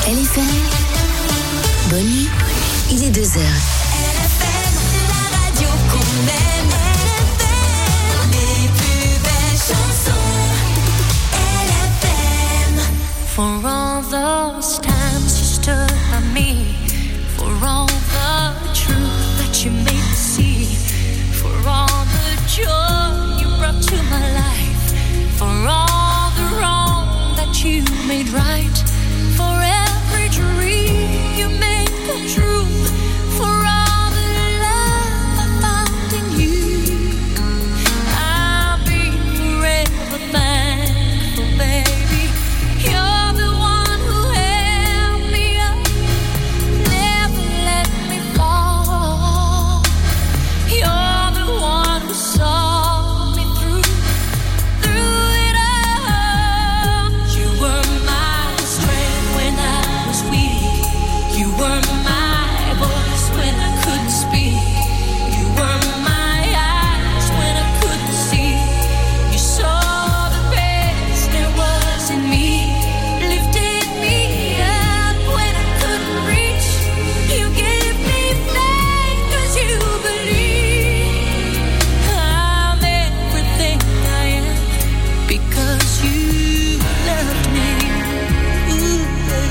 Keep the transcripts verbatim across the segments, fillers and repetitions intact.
L F M. Bonne nuit, il est deux heures. L F M, la radio qu'on aime. L F M, les plus belles chansons. L F M. For all those times you stood by me, for all the truth that you made me see, for all the joy you brought to my life, for all the wrong that you made right, for every dream you made come true, for all the love I found in you, I'll be forever thankful, baby. You're the one who held me up, never let me fall. You're the one who saw me through, through it all. You were my strength when I was weak. You were my voice when I couldn't speak. You were my eyes when I couldn't see. You saw the best there was in me, lifted me up when I couldn't reach. You gave me faith 'cause you believe I'm everything I am because you loved me. Ooh,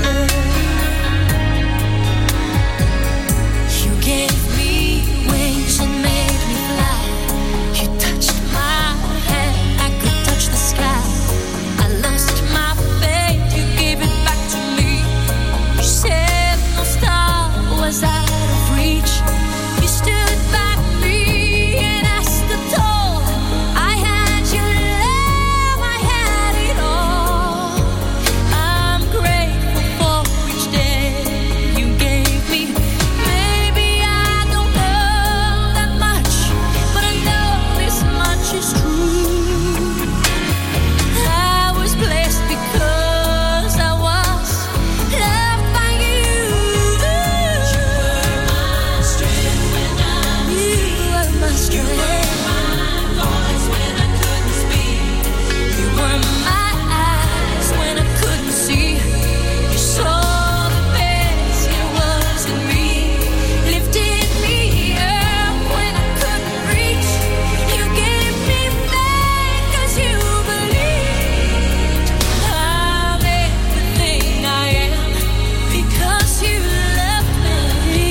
you gave me wings and made me fly. You touched my hand, I could touch the sky. I lost my faith, you gave it back to me. You said no star was out of reach. You stood by me and I stood tall. I had your love, I had it all. I'm grateful for each day you gave me. Maybe I don't know that much, but I know this much is true. I was blessed because I was loved by you. You were my strength when I was weak. You were my strength. You were my voice when I couldn't speak. You were my eyes when I couldn't see. You saw the best there was in me, lifted me up when I couldn't reach. You gave me faith 'cause you believed I'm everything I am because you loved me.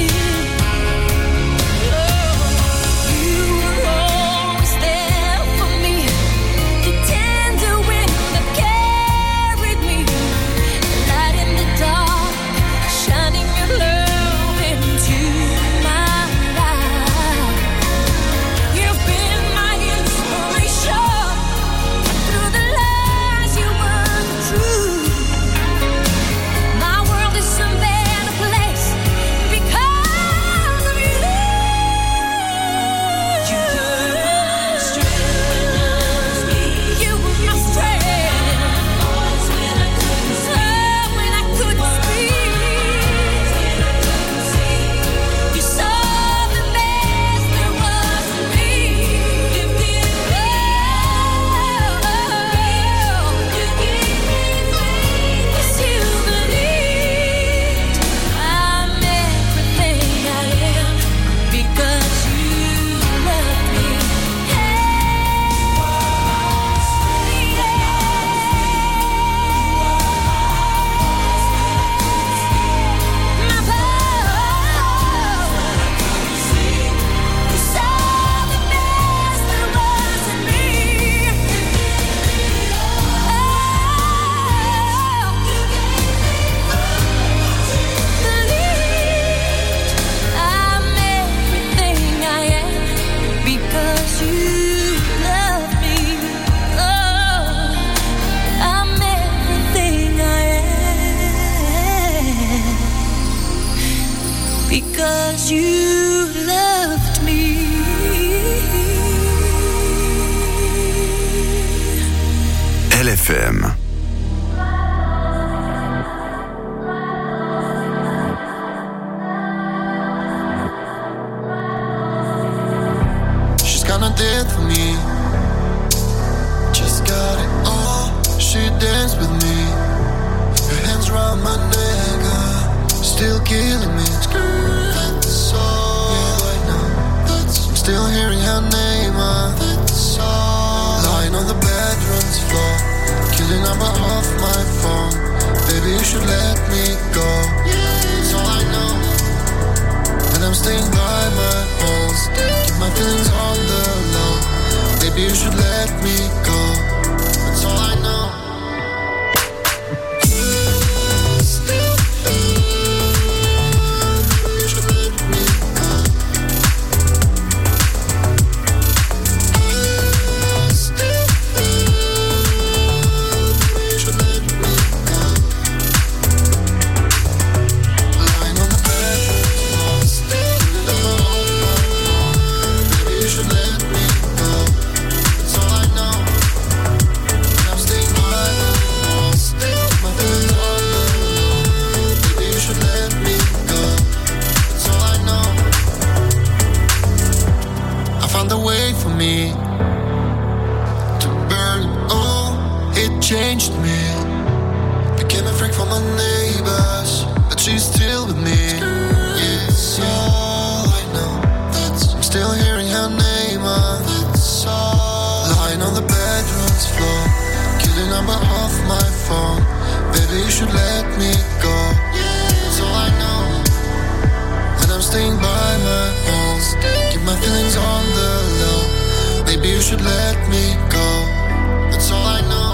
Oh, you were always there for me, the tender wind that carried me, the light in the dark, shining your love into my life. You've been my inspiration through the lies you weren't true. My world is a better place because of you. You were my strength when I was weak. You were my strength. Voice when I couldn't speak. When I couldn't speak. When I couldn't see. You saw the best there was in me. Lifted me up. You gave me faith 'cause you believed I'm everything I am because you loved me. My power. You saw the best there was in me. Believed I'm everything I am because you love me. Oh, I'm everything I am because you loved me. L F M. She's kinda dead for me. Just got it all. She danced with me. Her hands round my neck. killing me. That's all. Yeah, right now. I'm still hearing her name. Uh, that's all. Lying on the bedroom's floor, killing number off my phone. Baby, you should let me go. That's all I know. And I'm staying by my holes. Keep my feelings on the low. Baby, you should let me go. That's all I know. Me to burn, oh, it changed me. Became a freak from my neighbors, but she's still with me. It's all I know. That's, I'm still hearing her name. Uh, that's all. Lying on the bedroom's floor, killing number off my phone. Baby, you should let me go. That's all I know. And I'm staying by my holes. Keep my feelings on the low. Baby, you should let me go. That's all I know.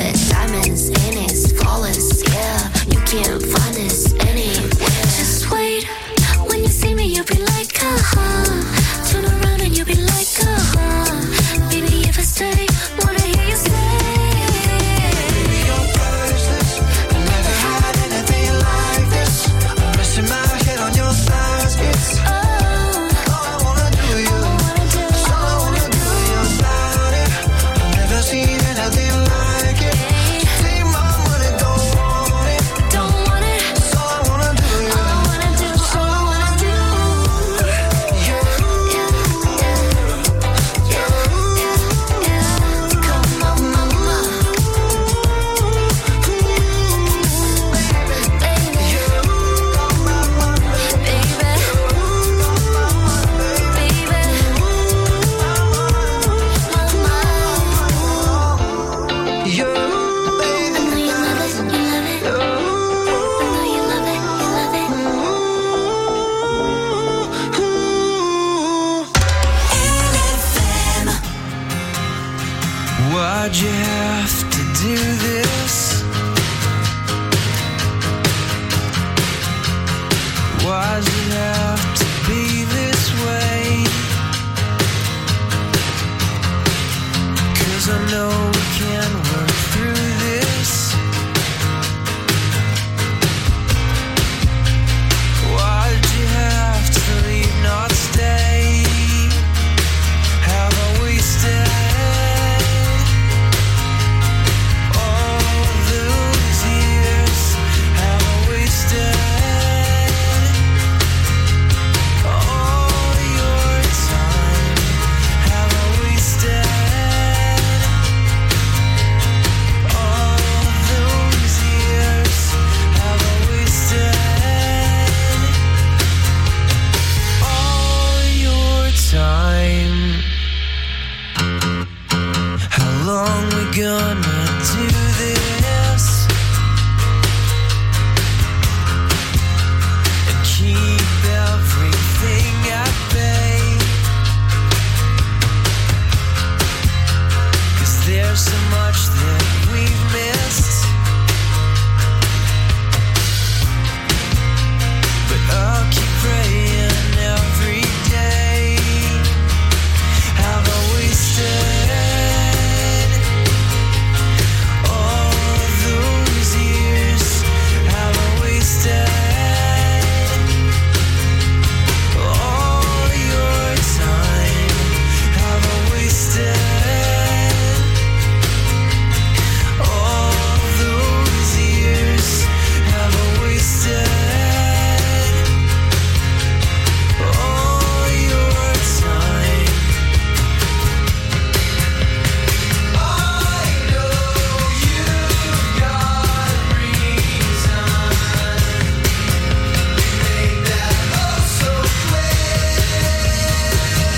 it. Diamonds in it, flawless, yeah. You can't find this anywhere. Just wait, when you see me, you'll be like, uh-huh. Turn around and you'll be like, uh-huh. Baby, if I stay, wanna hear you say. Baby, you're priceless. I never had anything like this. I'm resting my head on your thighs, it's Oh, all I wanna do you. all I wanna do. It's all I wanna do your body. I've never seen anything like it. Take my money, don't want it. Don't want it. It's all I wanna do you. All I wanna do. All I wanna do. Yeah, Yeah, yeah, yeah, yeah. Come on, mama. Baby, baby, yeah, I know you love it, you love it. I know you love it, you love it. L F M. Why'd you have to do this? Why'd it have to be this way? 'Cause I know we can work through this. Why'd you have to leave, not stay? Have I wasted all those years? Have I wasted all your time? Have I wasted all those years? Have I wasted all your time? How long we gonna do this and keep everything at bay? 'Cause there's so much that we've missed, but I'll keep praying every day. Have I wasted all those years? Have I wasted all your time? Have I wasted all those years? Have I wasted all your time? I know you've got reason. Make that oh so clear.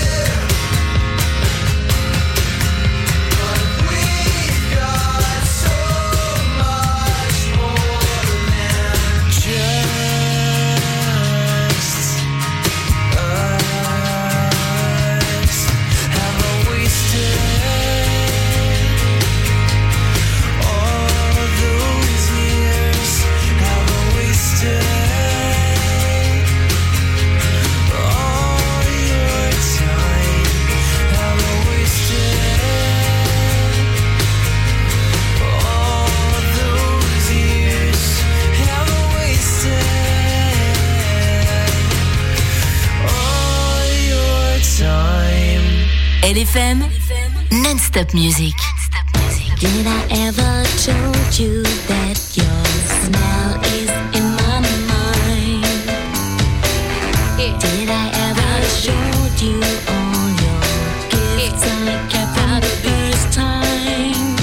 But we've got so much more than just us. Have I wasted all those years? Have I wasted all your time? Have I wasted all those years? Have I wasted all your time? L F M, non-stop music. Did I ever told you that your smile is in my mind? Did I ever showed you all your gifts I kept out the first time?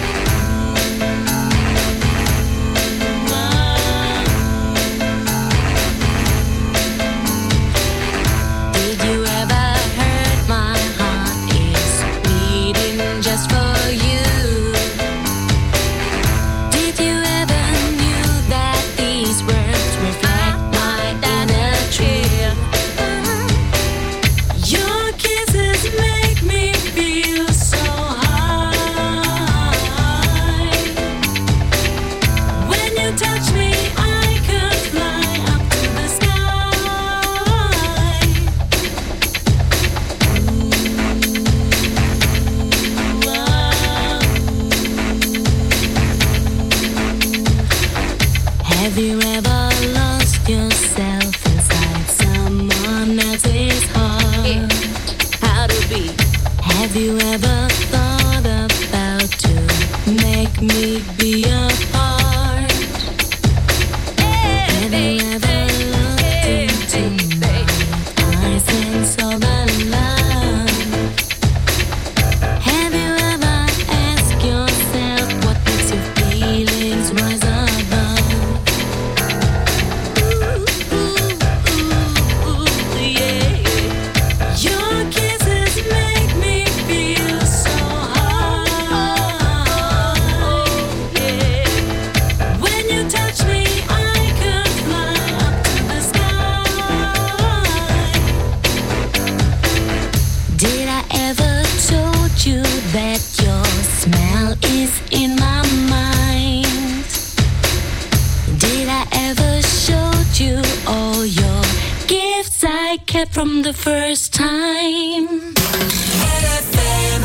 Did you ever hurt my heart is beating just for you? Did you you ever lost yourself inside someone else's heart? How to be? Have you ever thought about to make me be a part? Have you ever looked into my eyes and saw the love? Have you ever asked yourself what makes your feelings rise above? Ooh, ooh, ooh, yeah. Your kisses make me feel so high, yeah. When you touch me, I could fly up to the sky. Did I ever told you that your smell is in my mind? Did I ever showed you all your gifts I kept from the first time? L F M.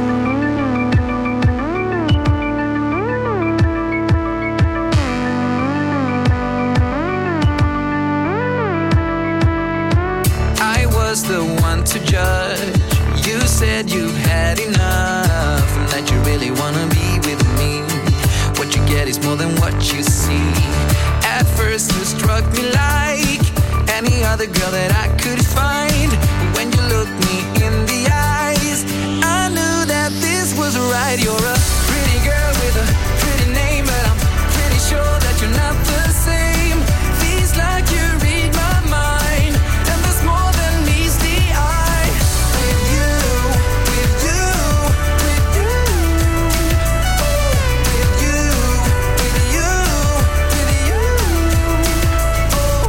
I was the one to judge. You said you've had enough and that you really wanna be with me. What you get is more than what you see. At first you struck me like any other girl that I could find. When you looked me in the eyes, I knew that this was right. You're a pretty girl with a pretty name, but I'm pretty sure that you're not the same. Feels like you read my mind, and there's more than meets the eye. With you, with you, with you, oh, with you, with you, with you, oh.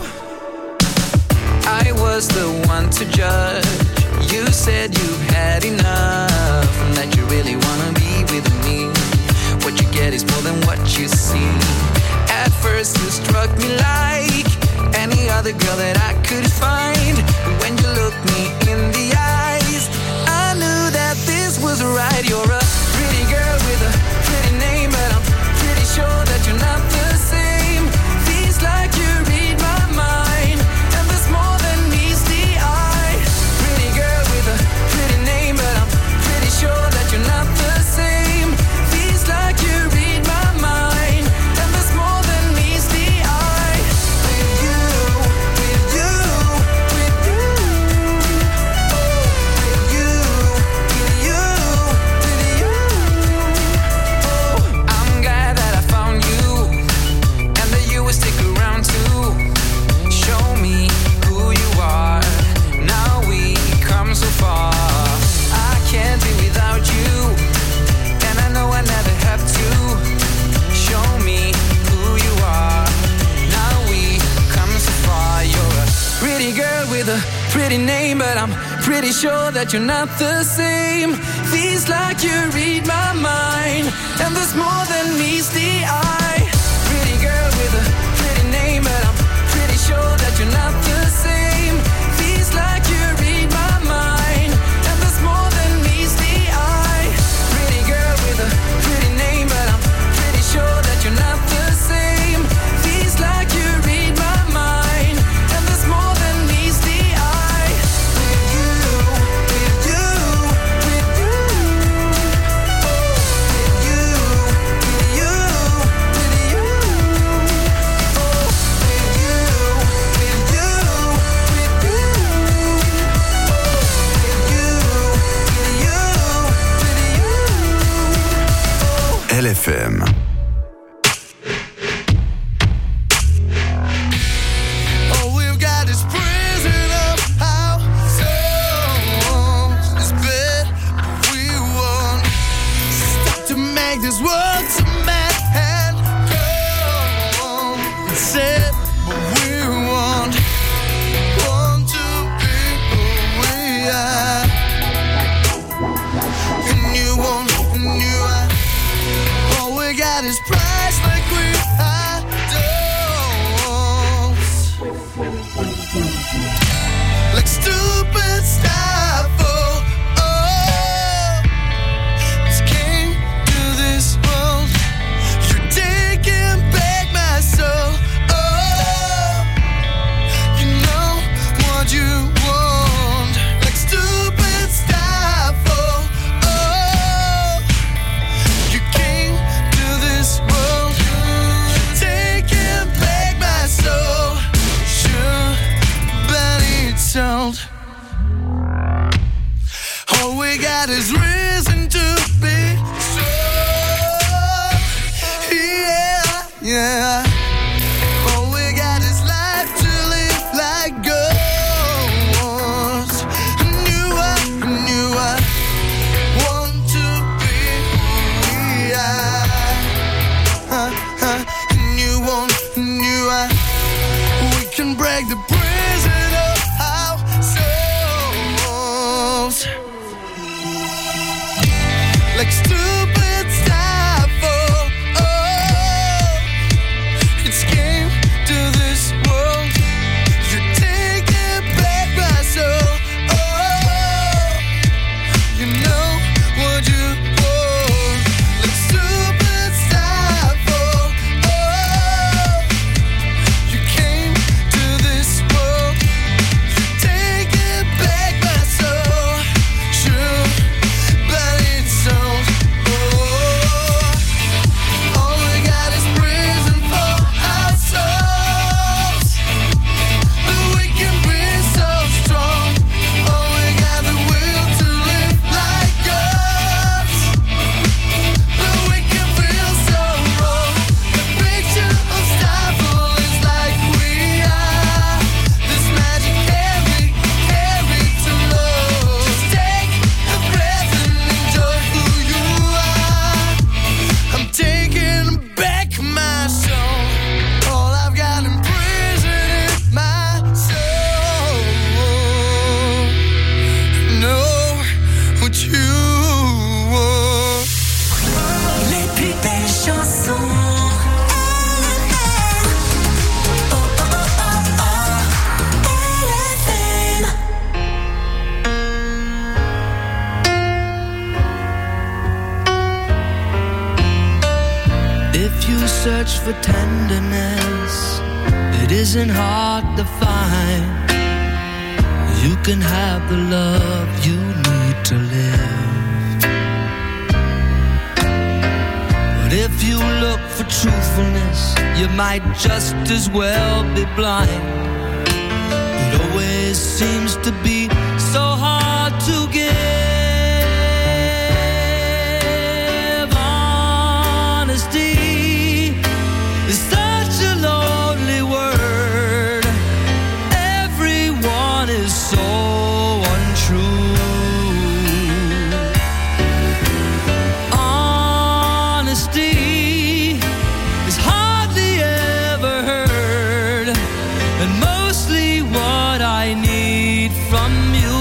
I was the one to judge. You said you've had enough and that you really wanna be with me. What you get is more than what you see. At first you struck me like any other girl that I could find. When you looked me in the eyes, I knew that this was right. You're a pretty girl with a pretty name, but I'm pretty sure that you're not the same. Feels like you read my mind, and there's more than meets the eye. Pretty girl with a pretty name, but I'm pretty sure that you're not the same. Feels like you read my mind, and there's more than meets the eye. With you, with you, with you, oh, with you, with you, with you, oh. I'm glad that I found you, and that you will stick around too. Show me who you are. Now we come so far. I can't be without you, and I know I never have to. Show me who you are. Now we come so far. You're a pretty girl with a pretty name, but I'm pretty sure that you're not the same. Feels like you read my mind, and there's more than meets the eye. Pretty girl with a pretty name, but I'm pretty sure that you're not the same. Feels like you read my mind, and there's more than meets the eye. Pretty girl with a pretty name, but I'm pretty sure that you're not the same. Feels like you read my mind, and there's more than meets the eye. With you, with you, with you, oh, with you, with you, with you, oh, with you, with you, with you, oh, with you, with you, with you, oh. L F M. All we've got is prison of house songs. This bed we want. Stop to make this world to man and go. It's said what we want. Want to be who we are. And you want, and you are. All we got is price like we are dolls. Like stupid stuff. Oh, oh. This came to this world. You're taking back my soul. Oh, God has risen to be so. Yeah, yeah. All we got is life to live like goals. I knew I, I knew I want to be who we are. Uh, uh, I knew I, I knew I. We can break the prison of our souls. Like stupid stuff, oh, oh. It's came to this world. You take it back my soul, oh. You know what you want. Like stupid stuff, oh, oh. You came to this world. You take it back my soul, sure, but it's so. All we got is prison for our souls, but we can be so strong. All we got the will to live like us, but we can feel so wrong. The picture of Starfall is like we are. This magic carry, carry to love. Just take a breath and enjoy who you are. I'm taking back my soul. All I've got in prison is my soul. Know what you want. Les plus belles chansons. Oh, oh, oh, oh, oh. L F M. If you search for tenderness, it isn't hard to find. You can have the love you need to live. But if you look for truthfulness, you might just as well be blind. It always seems to be so hard to give. Honesty is such a lonely word. Everyone is so untrue. Honesty is hardly ever heard, and mostly what I need from you.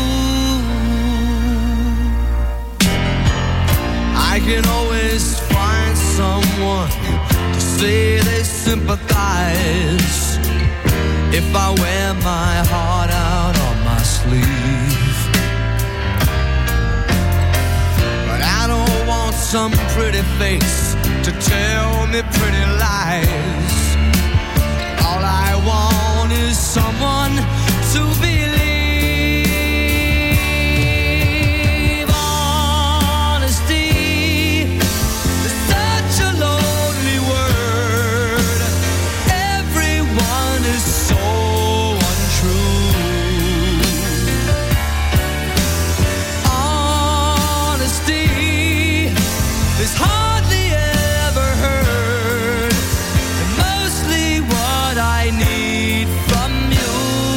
I can always find someone to say they sympathize if I wear my heart out on my sleeve. But I don't want some pretty face to tell me pretty lies. All I want is someone to believe. Honesty is such a lonely word. Everyone is so untrue. Honesty is hardly ever heard, and mostly what I need from you.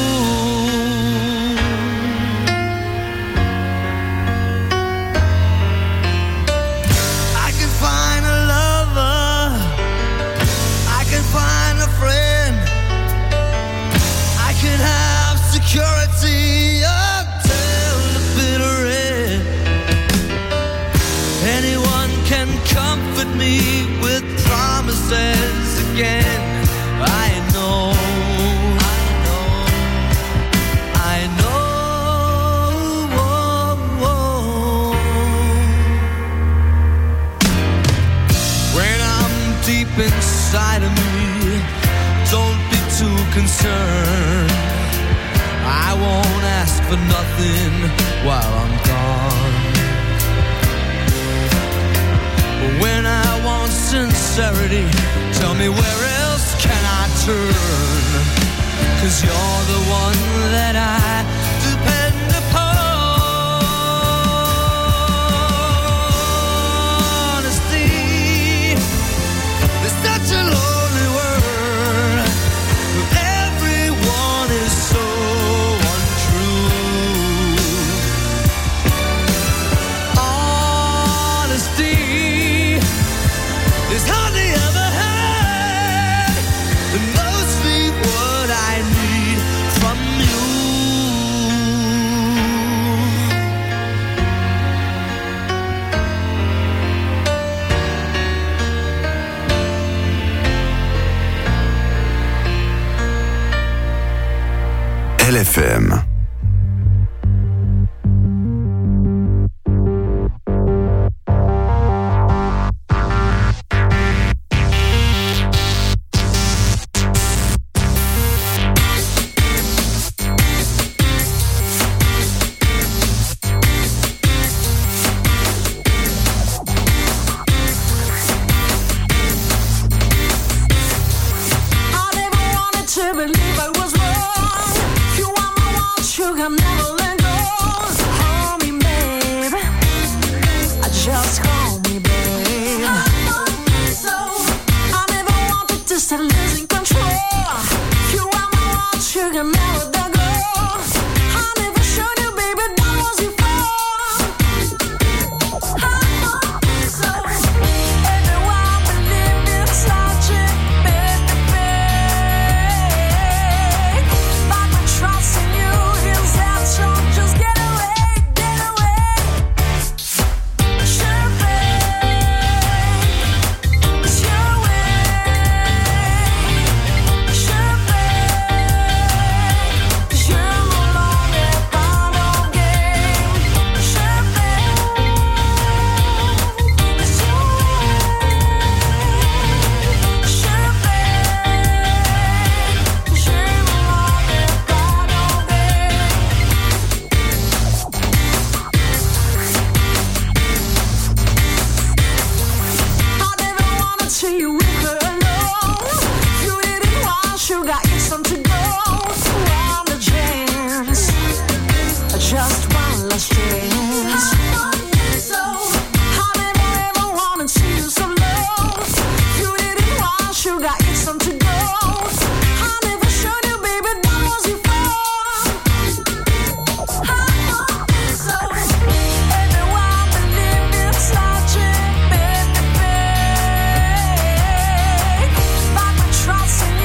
I can find a lover, I can find a friend, I can have security until the bitter end. Anyone can comfort me with promises again. I know, I know, I know. When I'm deep inside of me, don't be too concerned. I won't ask for nothing while I'm gone. But when I want sincerity, tell me where else can I turn? 'Cause you're the one that I depend upon. F M.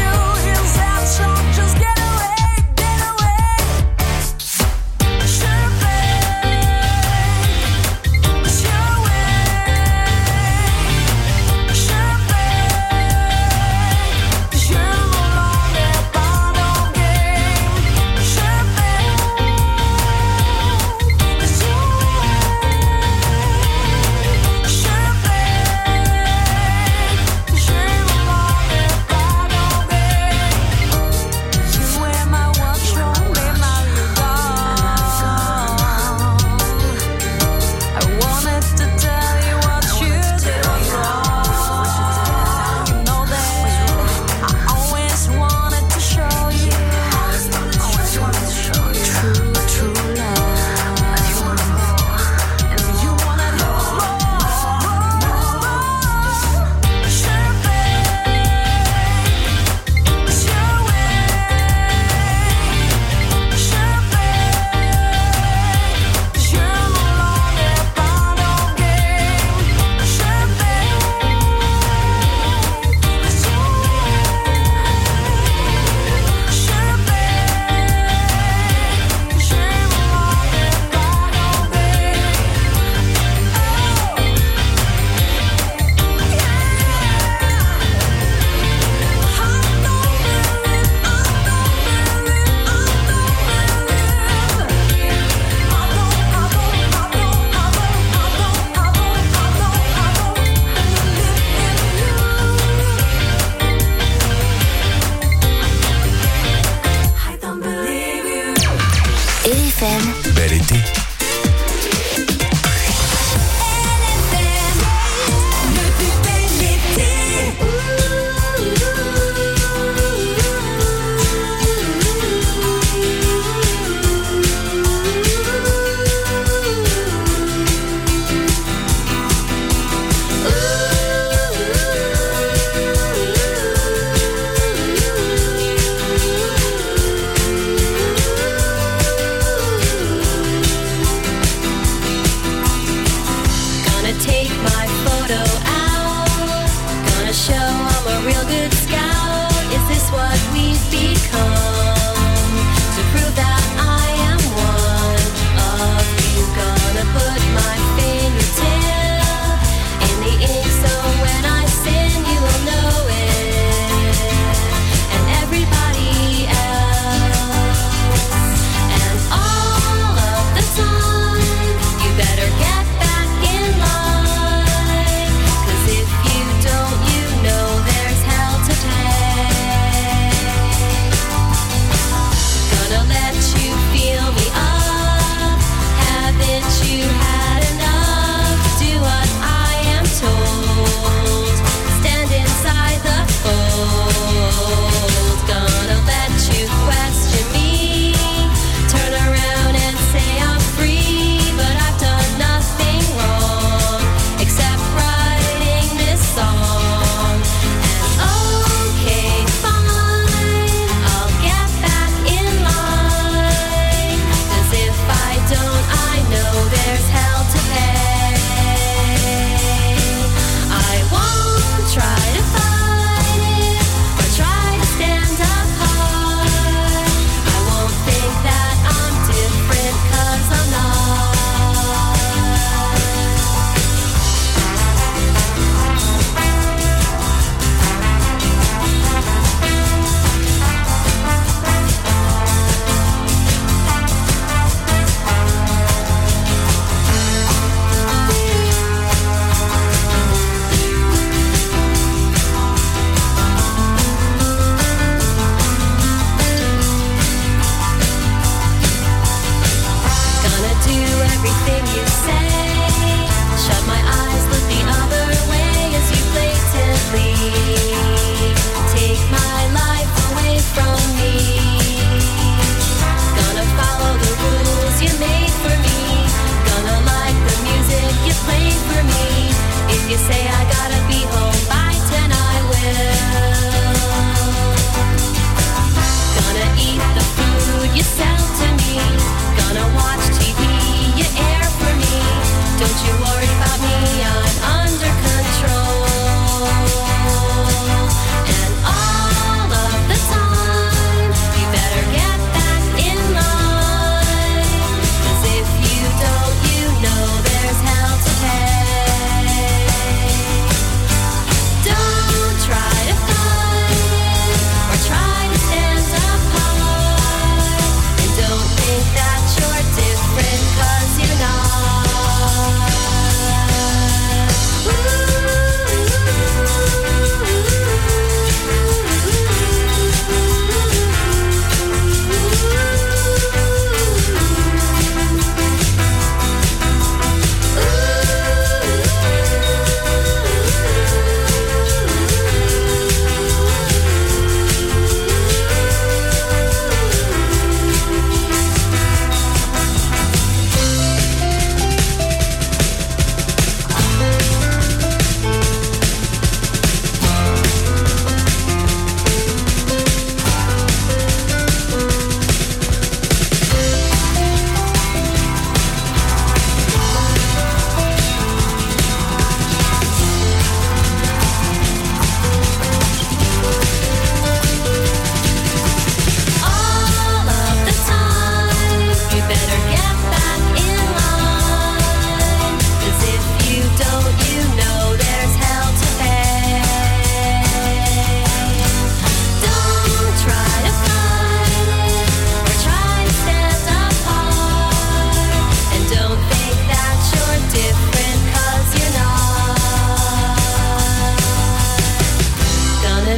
Sure.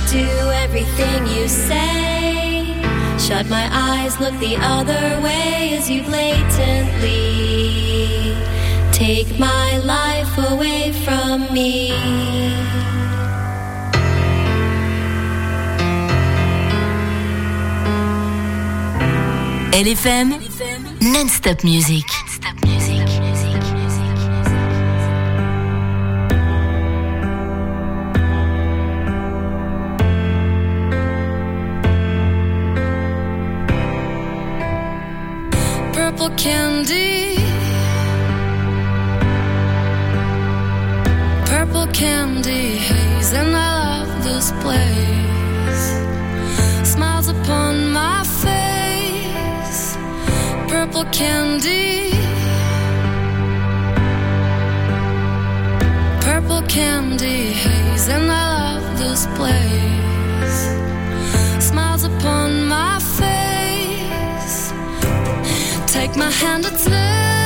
do everything you say. Shut my eyes, look the other way as you blatantly take my life away from me. L F M, non-stop music. Non-stop music. Purple candy, purple candy haze, and I love this place. Smiles upon my face, purple candy, purple candy haze, and I love this place. Smiles upon my face. Take my hand, it's lyrical.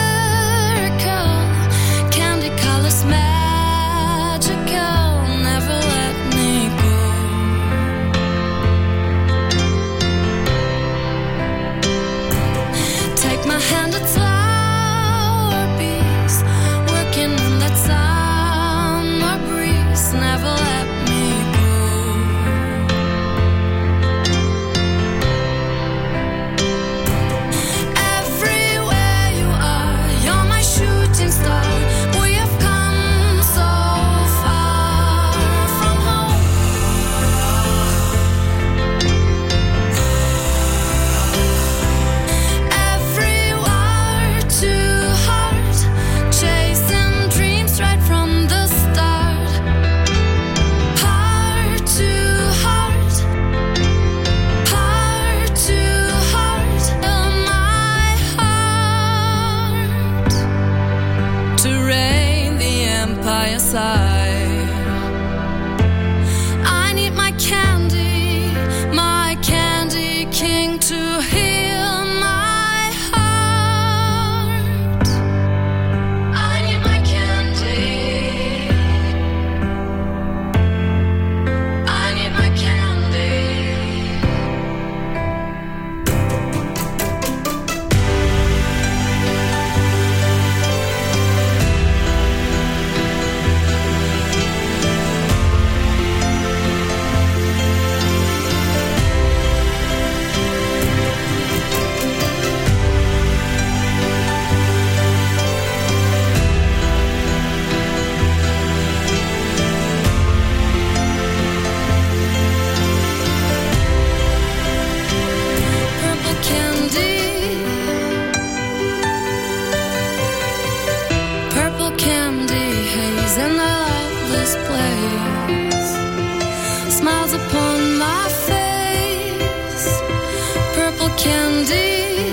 Candy colors magical. Never let me go. Take my hand, it's flower bees. Working in that summer breeze. Never let me go. We have come so far from home. Everywhere too hard, chasing dreams right from the start. Heart to heart, heart to heart, fill my heart to raid the empire side. I need my candy, my candy king to heal my heart. I need my candy, I need my candy. Purple candy, purple candy haze, and I love this place. Smiles upon my face, purple candy,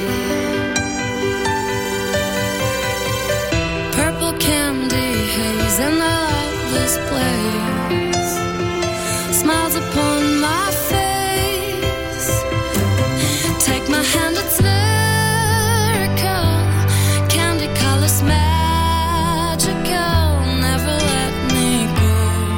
purple candy haze, and I love this place. Smiles upon my face. Take my hand, it's lyrical. Candy colors magical. Never let me go.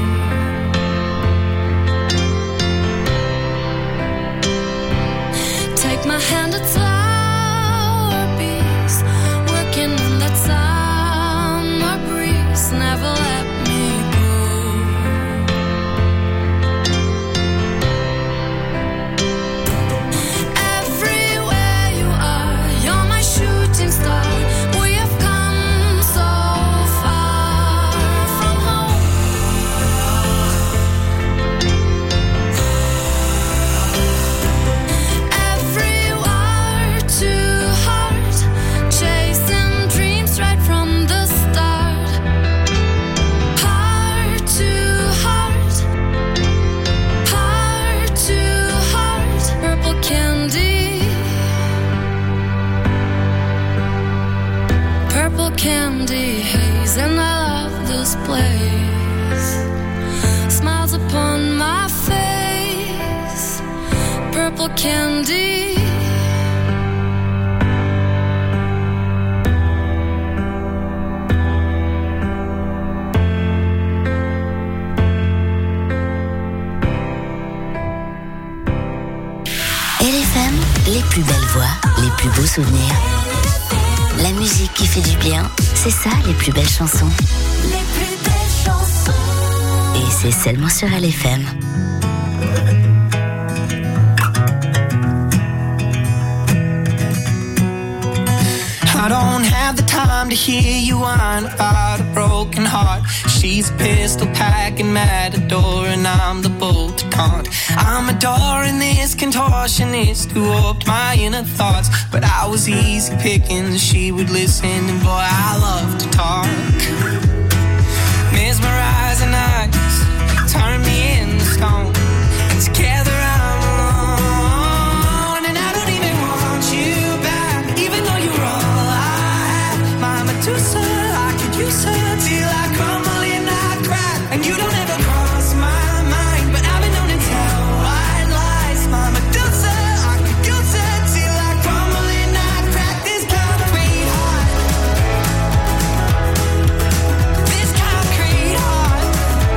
Take my hand, it's flower bees. Working in that summer breeze. Never let me go. Everywhere you are, you're my shooting star. We have come so far from home. Everywhere too hard, chasing dreams right from the start. Heart to heart, heart to heart, purple candy, purple candy haze, and I love this place. Smiles upon my face, purple candy. plus belles voix, les plus beaux souvenirs. La musique qui fait du bien, c'est ça les plus belles chansons. Les plus belles chansons. Et c'est seulement sur L F M. I don't have the time to hear you whine about a broken heart. She's a pistol packing matador and I'm the bull to taunt. I'm adoring this contortionist who oped my inner thoughts. But I was easy picking, she would listen and boy I love to talk. Mesmerizing eyes, turn me into stone. And together I'm alone. And I don't even want you back, even though you're all I have. My Medusa, I could use her till I crumble and I crack. And you don't ever cross my mind, but I've been known to tell white lies. My Medusa, I could use her till I crumble and I crack. This concrete heart, this concrete heart.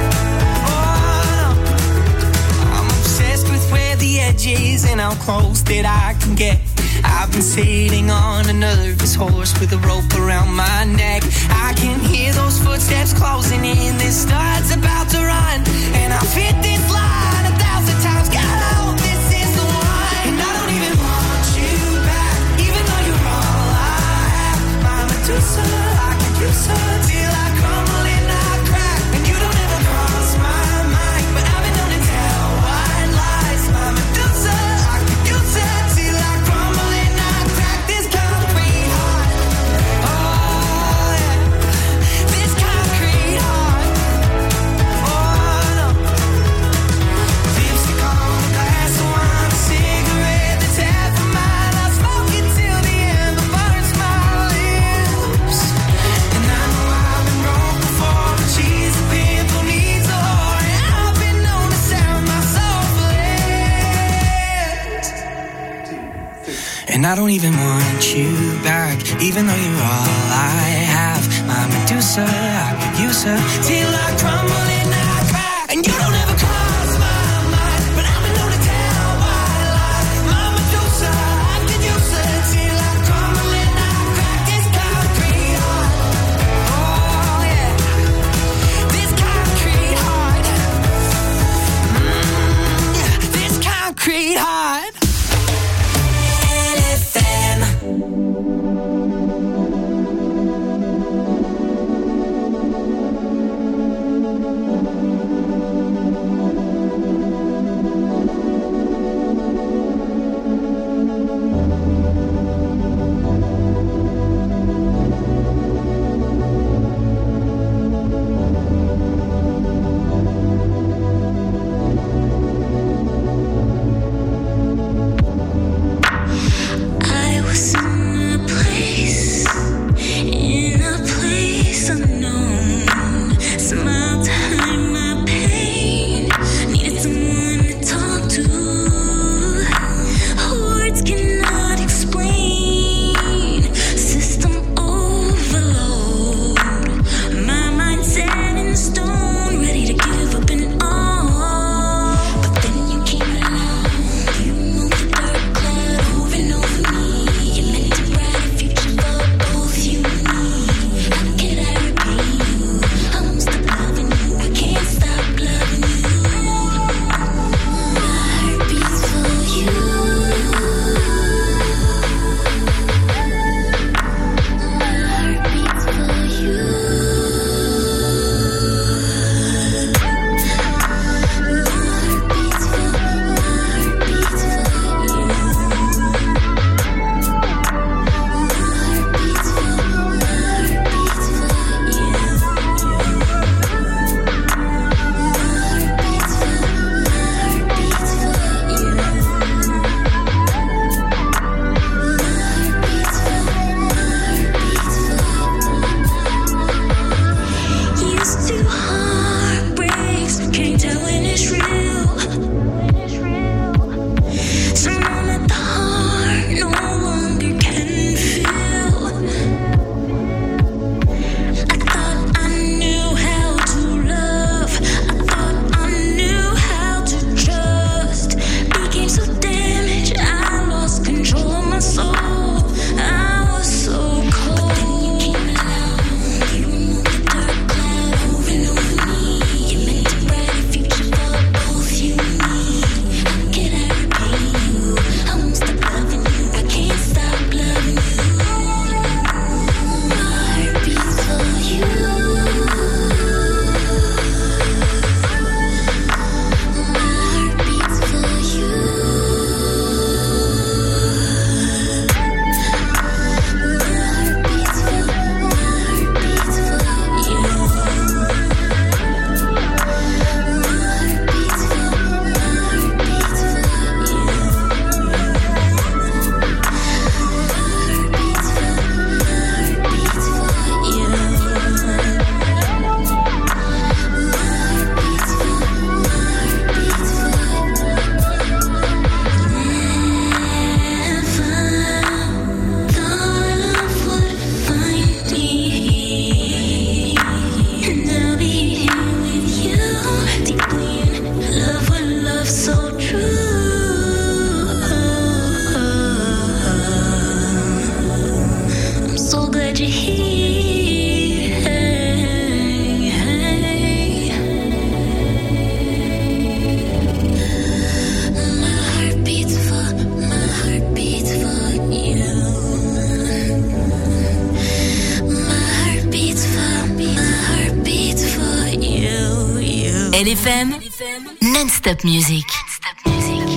Oh no, I'm obsessed with where the edge is and how close that I can get. I've been sitting on a nervous horse with a rope around my neck. I can hear those footsteps closing in. This start's about to run, and I've hit this line a thousand times. God, I hope this is the one. And I don't even want you back, even though you're all I have. My Medusa, I could use her till I crumble and I crack. And you don't ever cross my mind, but I've been known to tell white lies. My Medusa, I could use her till I crumble and I crack. This concrete heart, oh yeah, this concrete heart, oh no. Lipstick on a glass of wine, a cigarette that's half of mine. I smoke it till the end, but burns my lips. And I know I've been broke before, but she's a pimp who needs a whore. And I've been known to sell my soul for less. And I don't even want you back, even though you're all I have. My Medusa, I could use her till I crumble and I crack. And you don't ever cross my mind, but I've been known to tell white lies. My Medusa, I could use her till I crumble and I crack. This concrete heart, oh yeah, this concrete heart, mm, yeah, this concrete heart. L F M. F M, non-stop music. Non-stop music.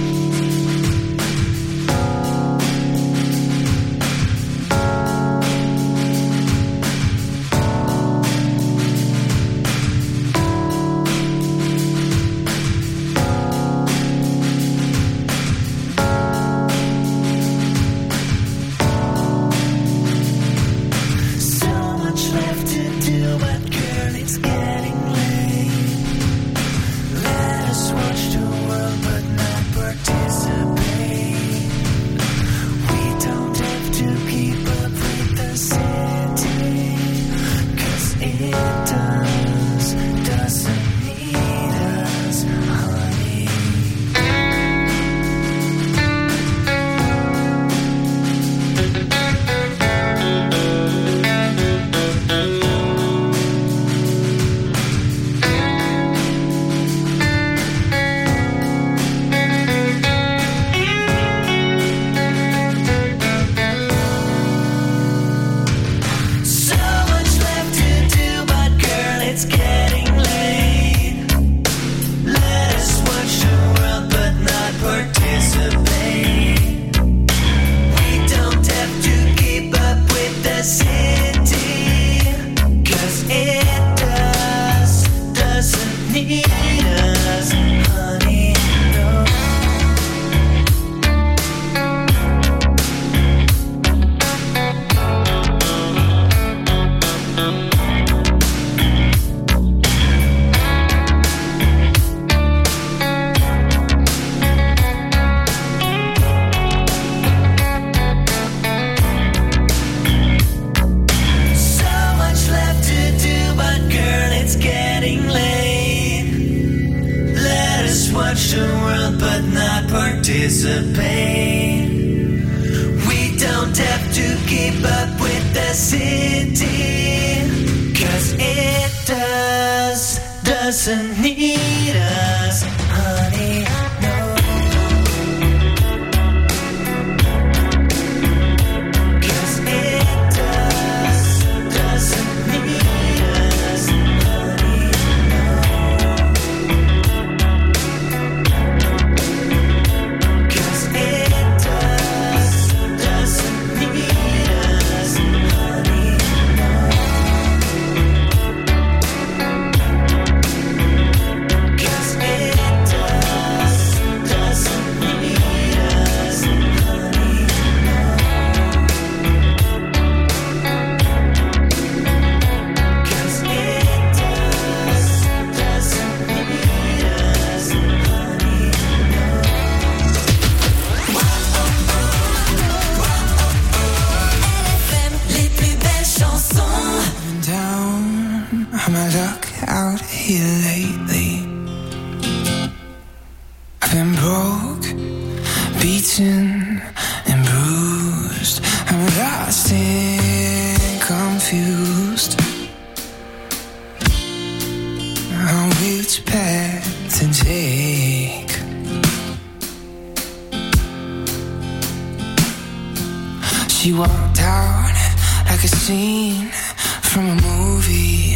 She walked out like a scene from a movie.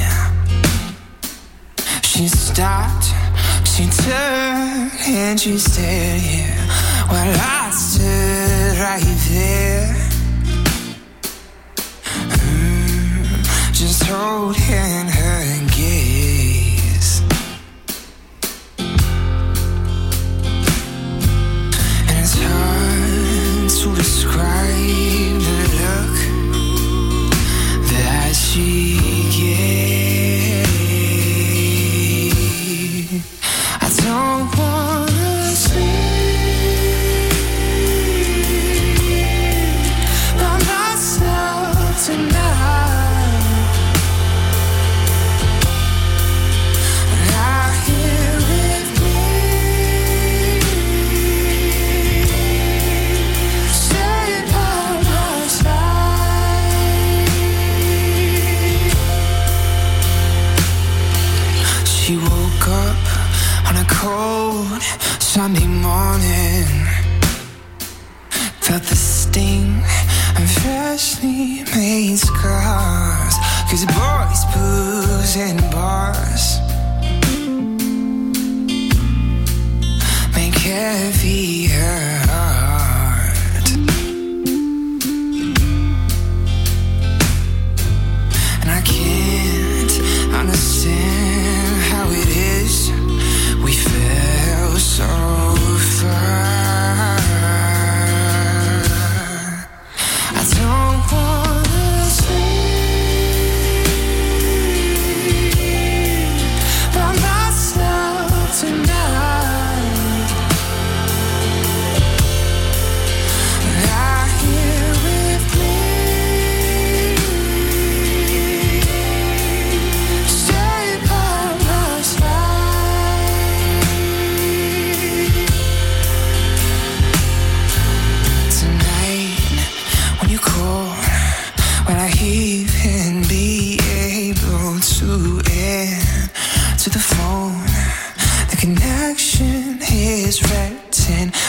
She stopped, she turned and she stared here while I stood right there. Mm, just holding her gaze. And it's hard to describe the look that she gave. I don't wanna sleep by myself tonight. Lie here with me, stay by my side. She woke up on a cold Sunday morning, felt the sting of freshly made scars, 'cause boys booze in bars. heavy heart. And I can't understand how it is we fell so far. I don't wanna sleep by myself tonight. Lie here with me, stay by my side. Tonight, when you call, will I even be able to answer the phone? The connection is written